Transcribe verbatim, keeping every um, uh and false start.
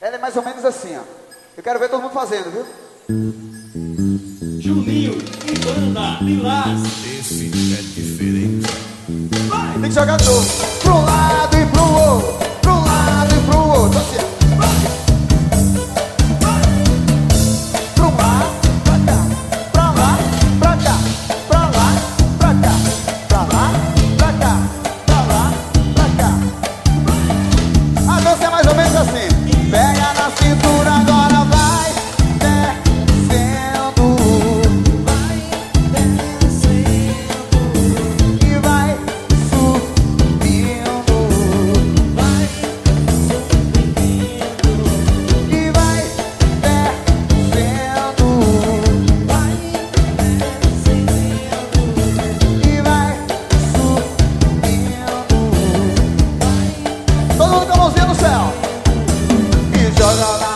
Ela é mais ou menos assim, ó. Eu quero ver todo mundo fazendo, viu? Juninho e banda Lilás. Esse é diferente. Vai! Tem que jogar de novo. Pro um lado e pro outro. Pro um lado e pro outro. Assim, ó. Pro lá, pra cá. Pra lá, pra cá. Pra lá, pra cá. Pra lá, pra cá. Pra lá, pra cá. A dança é mais ou menos assim. Pega na cintura, agora vai descendo. Vai descendo. E vai subindo. Vai subindo. E vai descendo. Vai descendo. E vai subindo. Todo mundo com a mãozinha no céu. E joga lá.